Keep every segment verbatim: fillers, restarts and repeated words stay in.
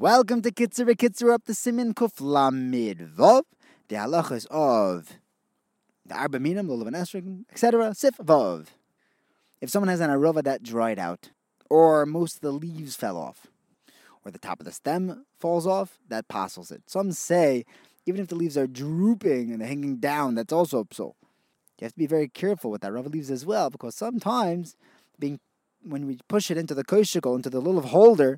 Welcome to Kitzer Kitzer up the Simin Kuf Lamid Vav, the halachas of the Arba Minim, Lulav and Esrog, et cetera. Sif Vav. If someone has an arava that dried out, or most of the leaves fell off, or the top of the stem falls off, that passels it. Some say, even if the leaves are drooping and they're hanging down, that's also a psul. You have to be very careful with that arava leaves as well, because sometimes, being when we push it into the koshikol, into the lulav holder,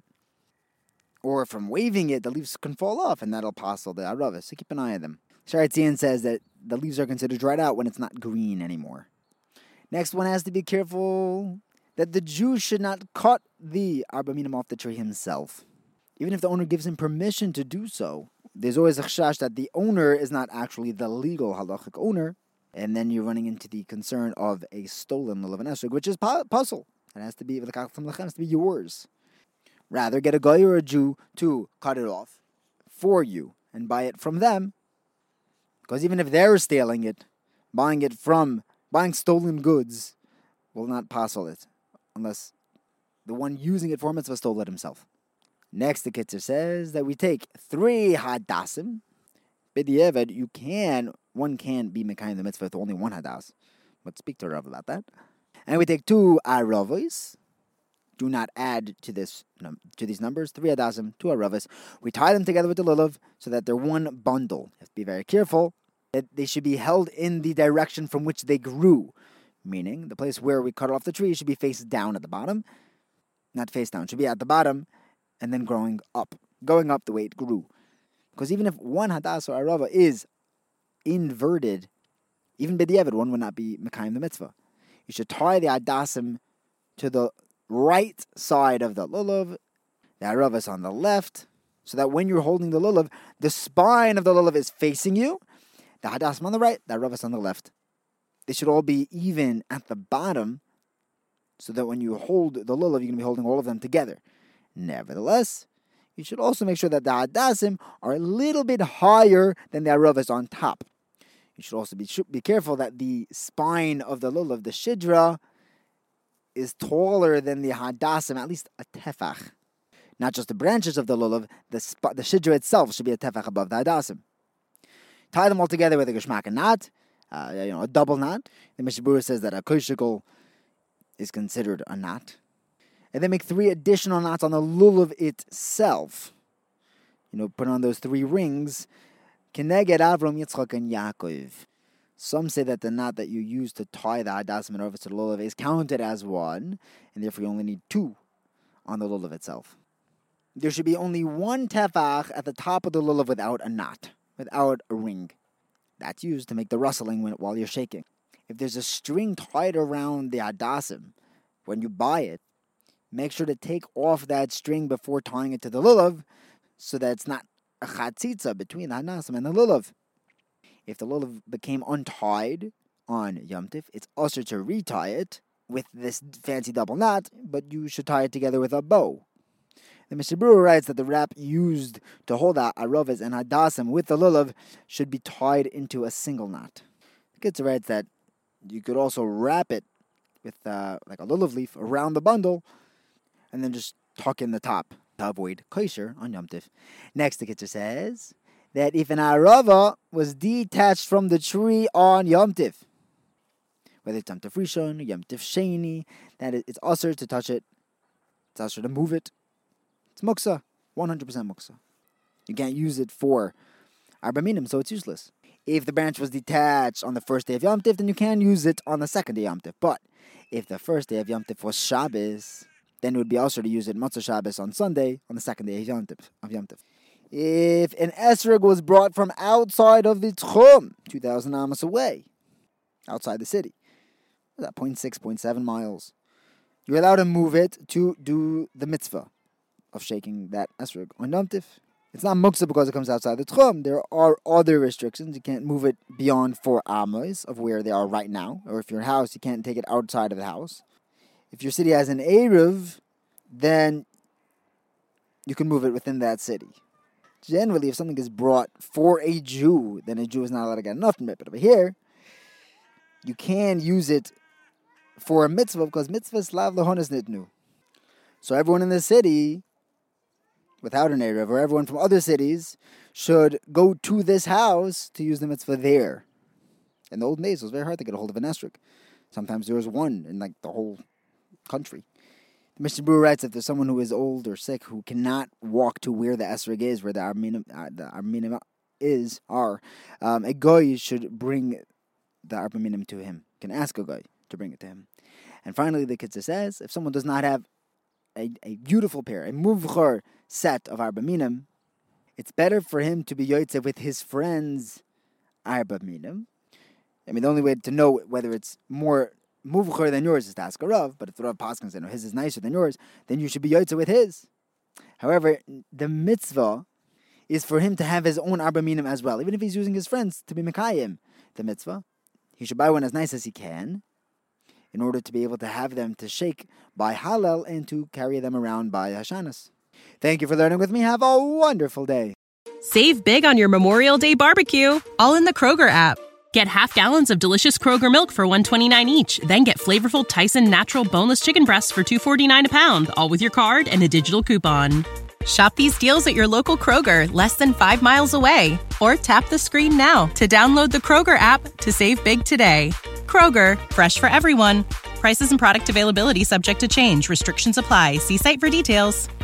or from waving it, the leaves can fall off, and that'll passel the arava. So keep an eye on them. Sharet Zion says that the leaves are considered dried out when it's not green anymore. Next one has to be careful that the Jew should not cut the arba minim off the tree himself. Even if the owner gives him permission to do so, there's always a chashash that the owner is not actually the legal halachic owner, and then you're running into the concern of a stolen lulav and esrog, which is puzzle. It has to be, it has to be yours. Rather, get a guy or a Jew to cut it off for you and buy it from them. Because even if they're stealing it, buying it from, buying stolen goods will not passel it. Unless the one using it for mitzvah stole it himself. Next, the Kitzer says that we take three hadassim. B'diavad, you can, one can be mekayim the mitzvah with only one hadas. But speak to Rav about that. And we take two aravos. Do not add to this to these numbers. Three hadassim, two aravos. We tie them together with the lulav so that they're one bundle. You have to be very careful that they should be held in the direction from which they grew. Meaning, the place where we cut off the tree should be face down at the bottom. Not face down. It should be at the bottom and then growing up. Going up the way it grew. Because even if one hadas or arava is inverted, even b'diavad, one would not be mekayim the mitzvah. You should tie the hadassim to the right side of the lulav. The arava is on the left, so that when you're holding the lulav, the spine of the lulav is facing you. The hadassim on the right, the arava is on the left. They should all be even at the bottom, so that when you hold the lulav, you're going to be holding all of them together. Nevertheless, you should also make sure that the hadassim are a little bit higher than the aravas on top. You should also be be careful that the spine of the lulav, the shidra, is taller than the hadassim, at least a tefach. Not just the branches of the lulav, the sp- the shidra itself should be a tefach above the hadassim. Tie them all together with a geshmak knot, uh, you know, a double knot. The Mishnah Berurah says that a koshikol is considered a knot. And then make three additional knots on the lulav itself. You know, put on those three rings. Keneged Avram, Yitzchak, and Yaakov. Some say that the knot that you use to tie the hadassim and arava to the lulav is counted as one, and therefore you only need two on the lulav itself. There should be only one tefach at the top of the lulav without a knot, without a ring. That's used to make the rustling when, while you're shaking. If there's a string tied around the hadassim when you buy it, make sure to take off that string before tying it to the lulav, so that it's not a chatzitza between the hadassim and the lulav. If the lulav became untied on Yom Tif, it's also to retie it with this fancy double knot, but you should tie it together with a bow. The Mishnah Berurah writes that the wrap used to hold out aravas and hadassim with the lulav should be tied into a single knot. The Kitzer writes that you could also wrap it with uh, like a lulav leaf around the bundle, and then just tuck in the top to avoid kosher on Yom Tif. Next, the Kitzer says that if an arava was detached from the tree on Yom Tif, whether it's Yom Tif Rishon, Yom Tif Sheni, that it's usher to touch it, it's usher to move it. It's muksa, one hundred percent muksa. You can't use it for arba minim, so it's useless. If the branch was detached on the first day of Yom Tif, then you can use it on the second day of Yom Tif. But if the first day of Yom Tif was Shabbos, then it would be also to use it Motzei Shabbos on Sunday, on the second day of Yom Tif. Of Yom Tif. If an esrog was brought from outside of the tchum, two thousand amos away, outside the city, what's that, zero point six, zero point seven miles, you're allowed to move it to do the mitzvah of shaking that esrog on Yom Tif. It's not muksa because it comes outside the tchum. There are other restrictions. You can't move it beyond four amos of where they are right now. Or if your house, you can't take it outside of the house. If your city has an Eruv, then you can move it within that city. Generally, if something is brought for a Jew, then a Jew is not allowed to get nothing. But over here, you can use it for a mitzvah because mitzvah slav lehonas nitnu. So everyone in the city without an Erev, or everyone from other cities, should go to this house to use the mitzvah there. In the olden days, it was very hard to get a hold of an esrog. Sometimes there was one in like the whole country. The Mishnah Berurah writes that if there's someone who is old or sick who cannot walk to where the esrog is, where the arminim, uh, the arminim is, are, um, a goy should bring the arba minim to him. Can ask a goy to bring it to him. And finally, the Kitzur says, if someone does not have a, a beautiful pair, a muvchor set of arba minim, it's better for him to be yotzeh with his friends' arba minim. I mean, the only way to know whether it's more muvchor than yours is to ask a Rav, but if the Rav Paskins says, no, his is nicer than yours, then you should be yotzeh with his. However, the mitzvah is for him to have his own arba minim as well, even if he's using his friends to be mekayim the mitzvah. He should buy one as nice as he can in order to be able to have them to shake by Hallel and to carry them around by Hashanah. Thank you for learning with me. Have a wonderful day. Save big on your Memorial Day barbecue, all in the Kroger app. Get half gallons of delicious Kroger milk for one dollar and twenty-nine cents each. Then get flavorful Tyson natural boneless chicken breasts for two dollars and forty-nine cents a pound, all with your card and a digital coupon. Shop these deals at your local Kroger, less than five miles away. Or tap the screen now to download the Kroger app to save big today. Kroger, fresh for everyone. Prices and product availability subject to change. Restrictions apply. See site for details.